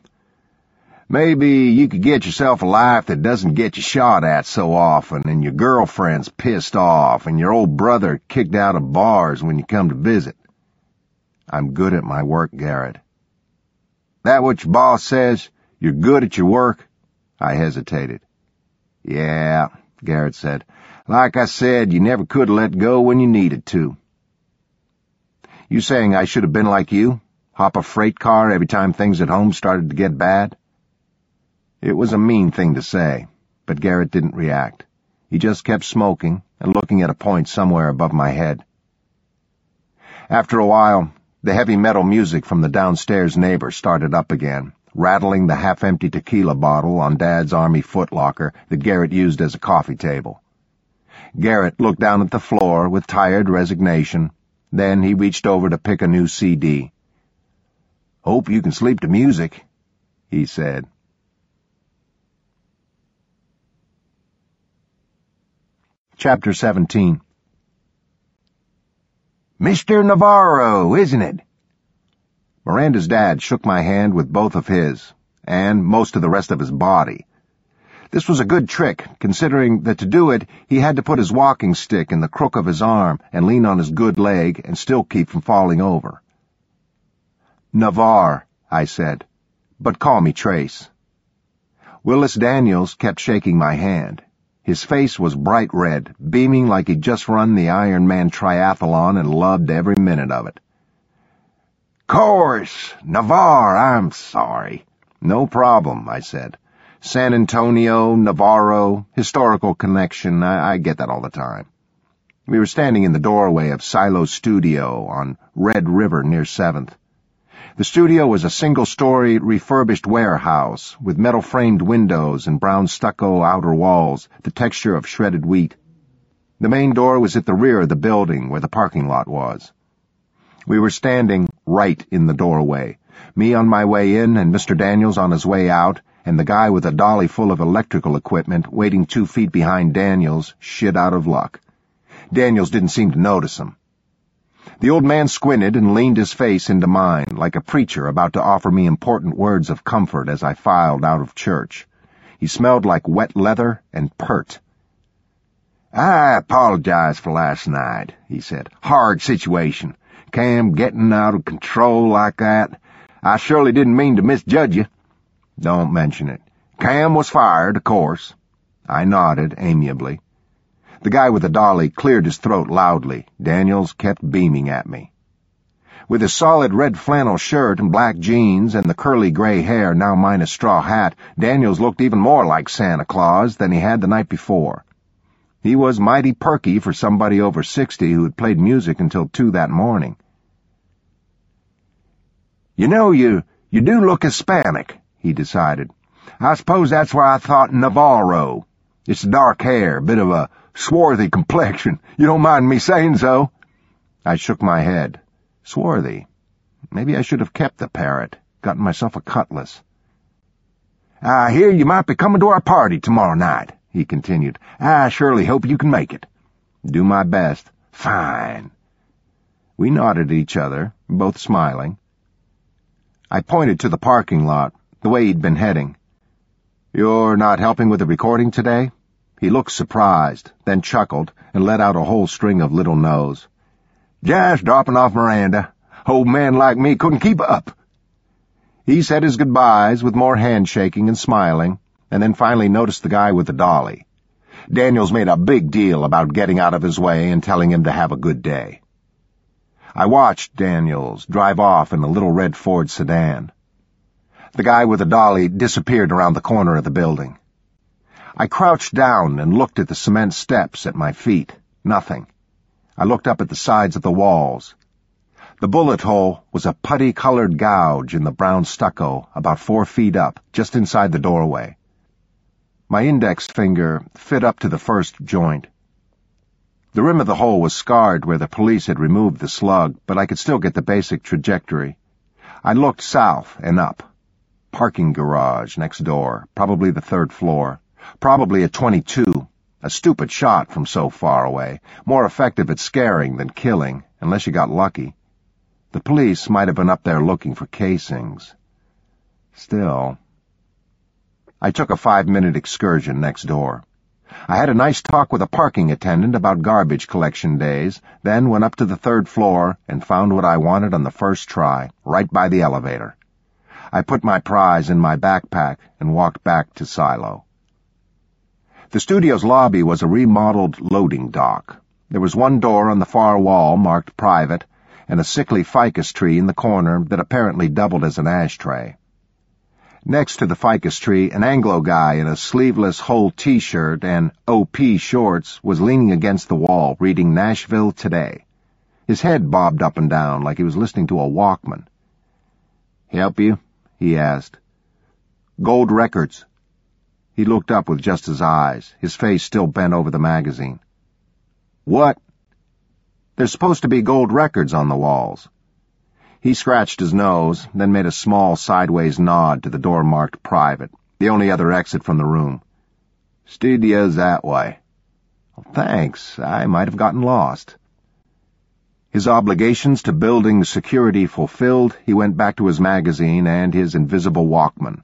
Maybe you could get yourself a life that doesn't get you shot at so often, and your girlfriend's pissed off, and your old brother kicked out of bars when you come to visit." "I'm good at my work, Garrett." "That what your boss says? You're good at your work?" I hesitated. "Yeah," Garrett said. "Like I said, you never could let go when you needed to." "You saying I should have been like you? Hop a freight car every time things at home started to get bad?" It was a mean thing to say, but Garrett didn't react. He just kept smoking and looking at a point somewhere above my head. After a while, the heavy metal music from the downstairs neighbor started up again, rattling the half-empty tequila bottle on Dad's army footlocker that Garrett used as a coffee table. Garrett looked down at the floor with tired resignation. Then he reached over to pick a new CD. "Hope you can sleep to music," he said. Chapter 17. "Mr. Navarro, isn't it?" Miranda's dad shook my hand with both of his, and most of the rest of his body. This was a good trick, considering that to do it, he had to put his walking stick in the crook of his arm and lean on his good leg and still keep from falling over. "Navarre," I said, "but call me Trace." Willis Daniels kept shaking my hand. His face was bright red, beaming like he'd just run the Ironman triathlon and loved every minute of it. "Course, Navarre, I'm sorry." "No problem," I said. "San Antonio, Navarro, historical connection, I get that all the time." We were standing in the doorway of Silo's studio on Red River near 7th. The studio was a single-story refurbished warehouse with metal-framed windows and brown stucco outer walls, the texture of shredded wheat. The main door was at the rear of the building where the parking lot was. We were standing right in the doorway, me on my way in and Mr. Daniels on his way out, and the guy with a dolly full of electrical equipment waiting 2 feet behind Daniels, shit out of luck. Daniels didn't seem to notice him. The old man squinted and leaned his face into mine, like a preacher about to offer me important words of comfort as I filed out of church. He smelled like wet leather and pert. "I apologize for last night," he said. "Hard situation. Cam getting out of control like that. I surely didn't mean to misjudge you." "Don't mention it. Cam was fired, of course." I nodded amiably. The guy with the dolly cleared his throat loudly. Daniels kept beaming at me. With his solid red flannel shirt and black jeans and the curly gray hair now minus straw hat, Daniels looked even more like Santa Claus than he had the night before. He was mighty perky for somebody over 60 who had played music until 2 that morning. "You know, you do look Hispanic," he decided. "I suppose that's why I thought Navarro. It's dark hair, bit of a swarthy complexion. You don't mind me saying so?" I shook my head. Swarthy. Maybe I should have kept the parrot, gotten myself a cutlass. "I hear you might be coming to our party tomorrow night," he continued. "I surely hope you can make it." "Do my best." "Fine." We nodded at each other, both smiling. I pointed to the parking lot, the way he'd been heading. "You're not helping with the recording today?" He looked surprised, then chuckled, and let out a whole string of little no's. "Just dropping off Miranda. Old man like me couldn't keep up." He said his goodbyes with more handshaking and smiling, and then finally noticed the guy with the dolly. Daniels made a big deal about getting out of his way and telling him to have a good day. I watched Daniels drive off in a little red Ford sedan. The guy with the dolly disappeared around the corner of the building. I crouched down and looked at the cement steps at my feet. Nothing. I looked up at the sides of the walls. The bullet hole was a putty-colored gouge in the brown stucco about 4 feet up, just inside the doorway. My index finger fit up to the first joint. The rim of the hole was scarred where the police had removed the slug, but I could still get the basic trajectory. I looked south and up. Parking garage next door, probably the 3rd floor. Probably a .22. A stupid shot from so far away, more effective at scaring than killing, unless you got lucky. The police might have been up there looking for casings. Still. I took a 5-minute excursion next door. I had a nice talk with a parking attendant about garbage collection days, then went up to the 3rd floor and found what I wanted on the first try, right by the elevator. I put my prize in my backpack and walked back to Silo. The studio's lobby was a remodeled loading dock. There was one door on the far wall marked private, and a sickly ficus tree in the corner that apparently doubled as an ashtray. Next to the ficus tree, an Anglo guy in a sleeveless whole T-shirt and OP shorts was leaning against the wall, reading Nashville Today. His head bobbed up and down like he was listening to a Walkman. "Help you?" he asked. "Gold Records." He looked up with just his eyes, his face still bent over the magazine. What? There's supposed to be gold records on the walls. He scratched his nose, then made a small sideways nod to the door marked private, the only other exit from the room. Studio's that way. Well, thanks. I might have gotten lost. His obligations to building security fulfilled, he went back to his magazine and his invisible Walkman.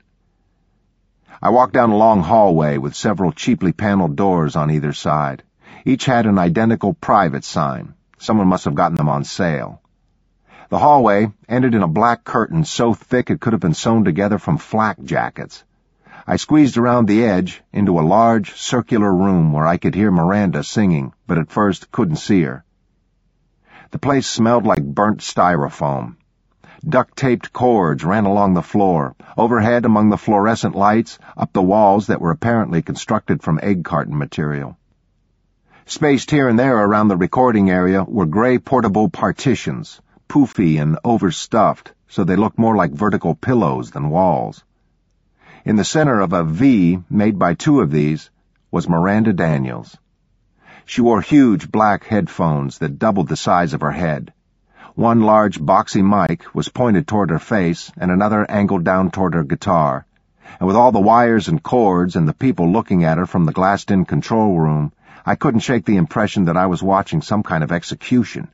I walked down a long hallway with several cheaply paneled doors on either side. Each had an identical private sign. Someone must have gotten them on sale. The hallway ended in a black curtain so thick it could have been sewn together from flak jackets. I squeezed around the edge into a large, circular room where I could hear Miranda singing, but at first couldn't see her. The place smelled like burnt styrofoam. Duct-taped cords ran along the floor, overhead among the fluorescent lights, up the walls that were apparently constructed from egg carton material. Spaced here and there around the recording area were gray portable partitions, poofy and overstuffed, so they looked more like vertical pillows than walls. In the center of a V made by two of these was Miranda Daniels. She wore huge black headphones that doubled the size of her head. One large boxy mic was pointed toward her face and another angled down toward her guitar, and with all the wires and cords and the people looking at her from the glassed-in control room, I couldn't shake the impression that I was watching some kind of execution.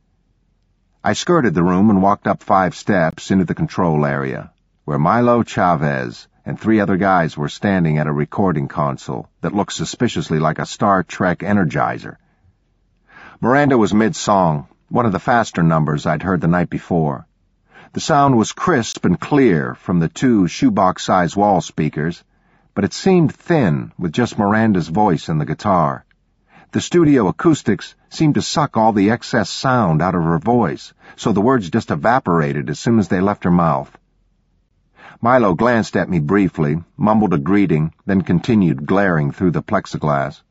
I skirted the room and walked up 5 steps into the control area, where Milo Chavez and 3 other guys were standing at a recording console that looked suspiciously like a Star Trek Energizer. Miranda was mid-song, one of the faster numbers I'd heard the night before. The sound was crisp and clear from the 2 shoebox-sized wall speakers, but it seemed thin with just Miranda's voice and the guitar. The studio acoustics seemed to suck all the excess sound out of her voice, so the words just evaporated as soon as they left her mouth. Milo glanced at me briefly, mumbled a greeting, then continued glaring through the plexiglass.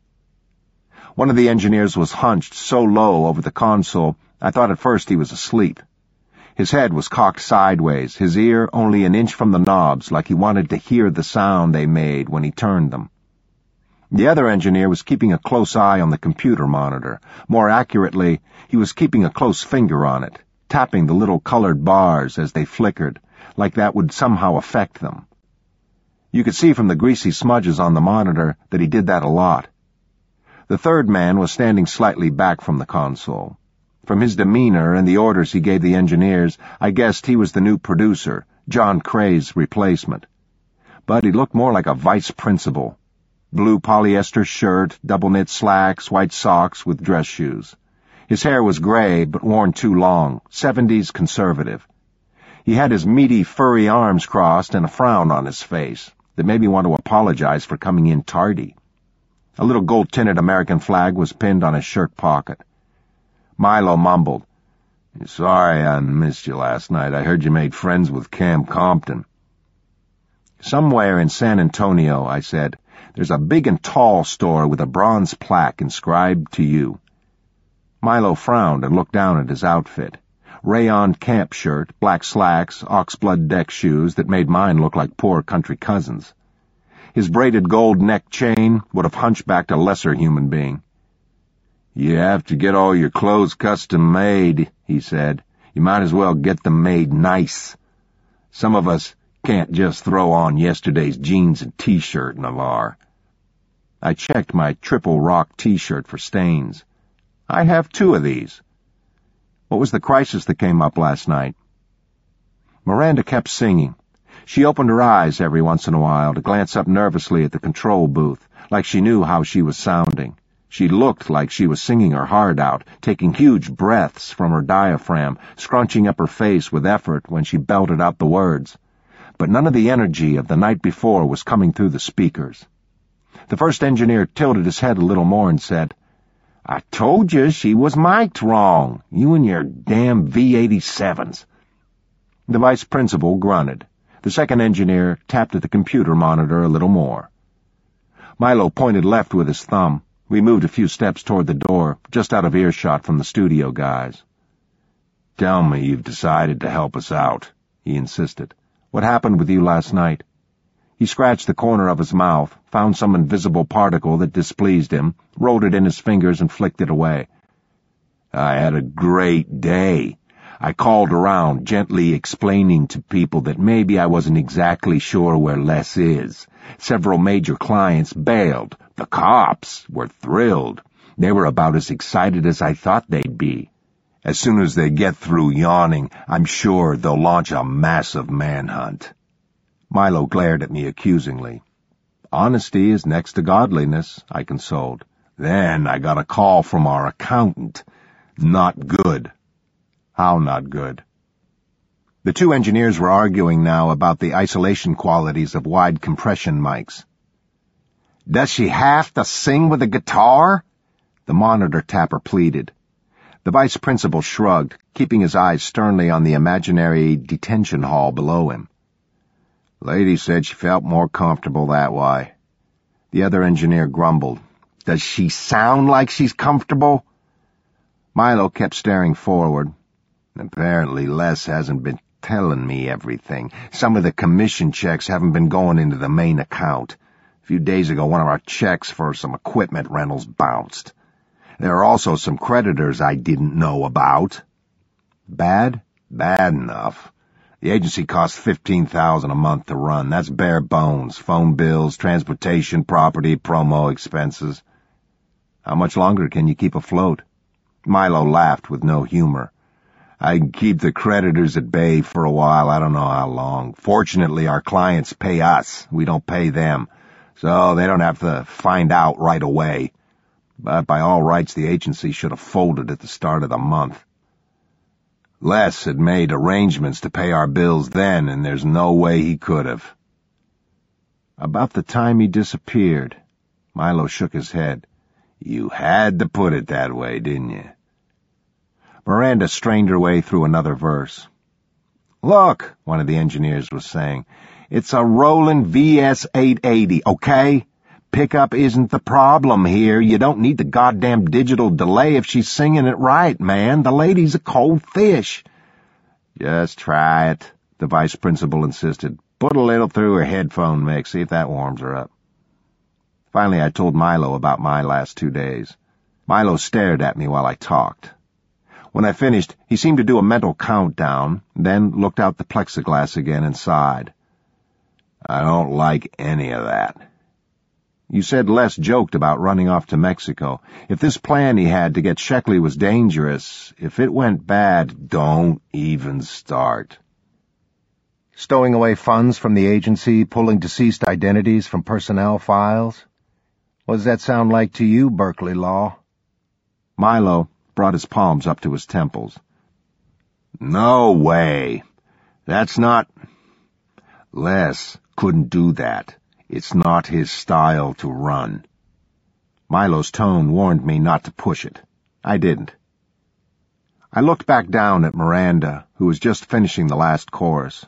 One of the engineers was hunched so low over the console, I thought at first he was asleep. His head was cocked sideways, his ear only an inch from the knobs, like he wanted to hear the sound they made when he turned them. The other engineer was keeping a close eye on the computer monitor. More accurately, he was keeping a close finger on it, tapping the little colored bars as they flickered, like that would somehow affect them. You could see from the greasy smudges on the monitor that he did that a lot. The third man was standing slightly back from the console. From his demeanor and the orders he gave the engineers, I guessed he was the new producer, John Cray's replacement. But he looked more like a vice principal. Blue polyester shirt, double-knit slacks, white socks with dress shoes. His hair was gray but worn too long, 70s conservative. He had his meaty, furry arms crossed and a frown on his face that made me want to apologize for coming in tardy. A little gold-tinted American flag was pinned on his shirt pocket. Milo mumbled, "Sorry I missed you last night. I heard you made friends with Cam Compton." "Somewhere in San Antonio," I said, "there's a big and tall store with a bronze plaque inscribed to you." Milo frowned and looked down at his outfit. Rayon camp shirt, black slacks, oxblood deck shoes that made mine look like poor country cousins. His braided gold neck chain would have hunchbacked a lesser human being. "You have to get all your clothes custom made," he said. "You might as well get them made nice. Some of us can't just throw on yesterday's jeans and t-shirt, Navarre." I checked my triple rock t-shirt for stains. "I have 2 of these." "What was the crisis that came up last night?" Miranda kept singing. She opened her eyes every once in a while to glance up nervously at the control booth, like she knew how she was sounding. She looked like she was singing her heart out, taking huge breaths from her diaphragm, scrunching up her face with effort when she belted out the words. But none of the energy of the night before was coming through the speakers. The first engineer tilted his head a little more and said, "I told you she was mic'd wrong, you and your damn V-87s. The vice principal grunted. The second engineer tapped at the computer monitor a little more. Milo pointed left with his thumb. We moved a few steps toward the door, just out of earshot from the studio guys. "Tell me you've decided to help us out," he insisted. "What happened with you last night?" He scratched the corner of his mouth, found some invisible particle that displeased him, rolled it in his fingers, and flicked it away. I had a great day. I called around, gently explaining to people that maybe I wasn't exactly sure where Les is. Several major clients bailed. The cops were thrilled. They were about as excited as I thought they'd be. As soon as they get through yawning, I'm sure they'll launch a massive manhunt. Milo glared at me accusingly. Honesty is next to godliness, I consoled. Then I got a call from our accountant. Not good. How not good? The two engineers were arguing now about the isolation qualities of wide compression mics. Does she have to sing with a guitar? The monitor tapper pleaded. The vice principal shrugged, keeping his eyes sternly on the imaginary detention hall below him. Lady said she felt more comfortable that way. The other engineer grumbled. Does she sound like she's comfortable? Milo kept staring forward. Apparently Les hasn't been telling me everything. Some of the commission checks haven't been going into the main account. A few days ago, one of our checks for some equipment rentals bounced. There are also some creditors I didn't know about. Bad? Bad enough. The agency costs $15,000 a month to run. That's bare bones. Phone bills, transportation, property, promo expenses. How much longer can you keep afloat? Milo laughed with no humor. I can keep the creditors at bay for a while. I don't know how long. Fortunately, our clients pay us. We don't pay them. So they don't have to find out right away. But by all rights, the agency should have folded at the start of the month. Les had made arrangements to pay our bills then, and there's no way he could have. About the time he disappeared, Milo shook his head. You had to put it that way, didn't you? Miranda strained her way through another verse. Look, one of the engineers was saying, it's a Roland VS-880, okay? Pickup isn't the problem here. You don't need the goddamn digital delay if she's singing it right, man. The lady's a cold fish. Just try it, the vice principal insisted. Put a little through her headphone mix, see if that warms her up. Finally, I told Milo about my last 2 days. Milo stared at me while I talked. When I finished, he seemed to do a mental countdown, then looked out the plexiglass again and sighed. I don't like any of that. You said Les joked about running off to Mexico. If this plan he had to get Sheckley was dangerous, if it went bad, don't even start. Stowing away funds from the agency, pulling deceased identities from personnel files? What does that sound like to you, Berkeley Law? Milo brought his palms up to his temples. No way. That's not... Les couldn't do that. It's not his style to run. Milo's tone warned me not to push it. I didn't. I looked back down at Miranda, who was just finishing the last chorus.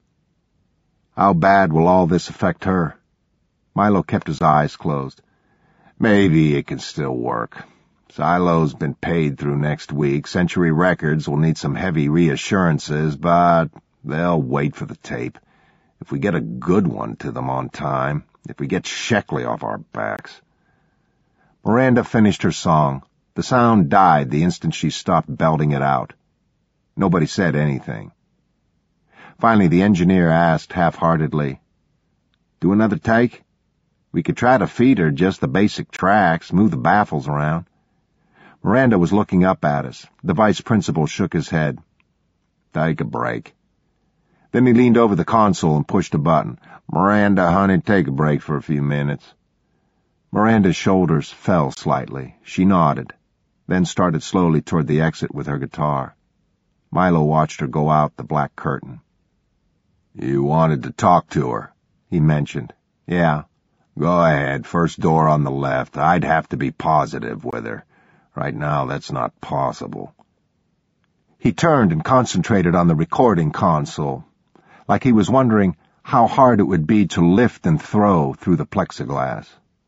How bad will all this affect her? Milo kept his eyes closed. Maybe it can still work. Silo's been paid through next week. Century Records will need some heavy reassurances, but they'll wait for the tape. If we get a good one to them on time, if we get Sheckley off our backs. Miranda finished her song. The sound died the instant she stopped belting it out. Nobody said anything. Finally, the engineer asked half-heartedly, Do another take? We could try to feed her just the basic tracks, move the baffles around. Miranda was looking up at us. The vice principal shook his head. Take a break. Then he leaned over the console and pushed a button. Miranda, honey, take a break for a few minutes. Miranda's shoulders fell slightly. She nodded, then started slowly toward the exit with her guitar. Milo watched her go out the black curtain. You wanted to talk to her, he mentioned. Yeah. Go ahead, first door on the left. I'd have to be positive with her. Right now, that's not possible. He turned and concentrated on the recording console, like he was wondering how hard it would be to lift and throw through the plexiglass.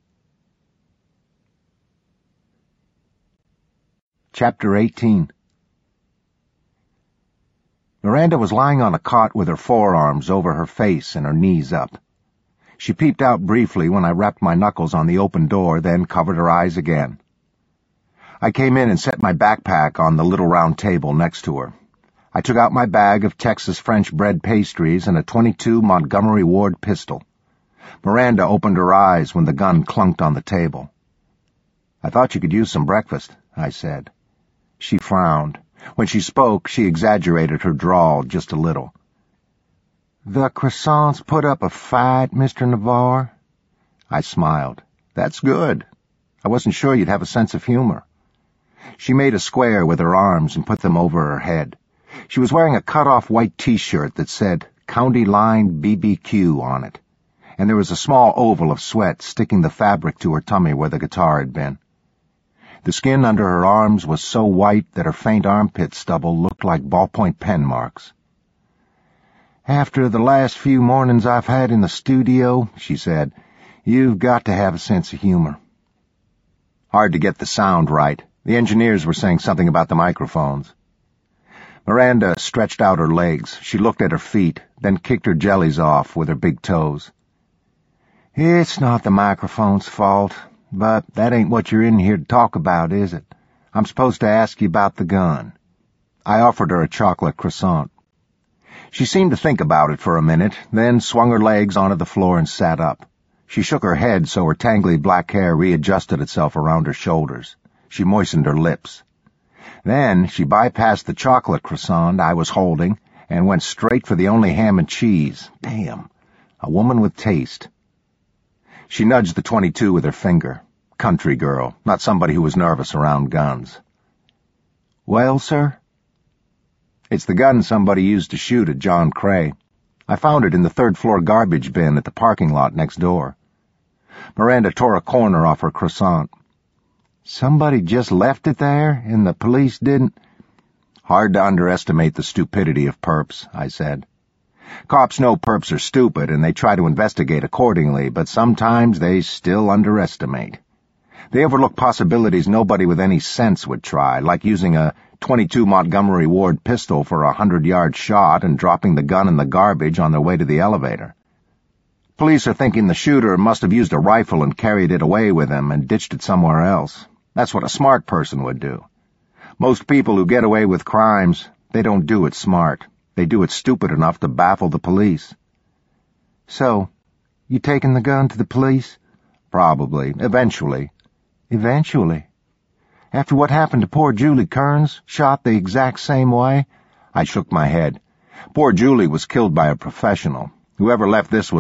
Chapter 18. Miranda was lying on a cot with her forearms over her face and her knees up. She peeped out briefly when I rapped my knuckles on the open door, then covered her eyes again. I came in and set my backpack on the little round table next to her. I took out my bag of Texas French bread pastries and a .22 Montgomery Ward pistol. Miranda opened her eyes when the gun clunked on the table. "I thought you could use some breakfast," I said. She frowned. When she spoke, she exaggerated her drawl just a little. "The croissants put up a fight, Mr. Navarre?" I smiled. "That's good. I wasn't sure you'd have a sense of humor." She made a square with her arms and put them over her head. She was wearing a cut-off white T-shirt that said County Line BBQ on it, and there was a small oval of sweat sticking the fabric to her tummy where the guitar had been. The skin under her arms was so white that her faint armpit stubble looked like ballpoint pen marks. "After the last few mornings I've had in the studio," she said, "you've got to have a sense of humor." Hard to get the sound right. The engineers were saying something about the microphones. Miranda stretched out her legs. She looked at her feet, then kicked her jellies off with her big toes. "It's not the microphone's fault, but that ain't what you're in here to talk about, is it? I'm supposed to ask you about the gun." I offered her a chocolate croissant. She seemed to think about it for a minute, then swung her legs onto the floor and sat up. She shook her head so her tangly black hair readjusted itself around her shoulders. She moistened her lips. Then she bypassed the chocolate croissant I was holding and went straight for the only ham and cheese. Damn, a woman with taste. She nudged the .22 with her finger. Country girl, not somebody who was nervous around guns. "Well, sir?" "It's the gun somebody used to shoot at John Cray. I found it in the third-floor garbage bin at the parking lot next door." Miranda tore a corner off her croissant. "Somebody just left it there, and the police didn't—" "Hard to underestimate the stupidity of perps," I said. "Cops know perps are stupid, and they try to investigate accordingly, but sometimes they still underestimate. They overlook possibilities nobody with any sense would try, like using a .22 Montgomery Ward pistol for a 100-yard shot and dropping the gun in the garbage on their way to the elevator. Police are thinking the shooter must have used a rifle and carried it away with him and ditched it somewhere else. That's what a smart person would do. Most people who get away with crimes, they don't do it smart. They do it stupid enough to baffle the police." "So, you taking the gun to the police?" "Probably. Eventually." "Eventually? After what happened to poor Julie Kearns, shot the exact same way?" I shook my head. "Poor Julie was killed by a professional. Whoever left this was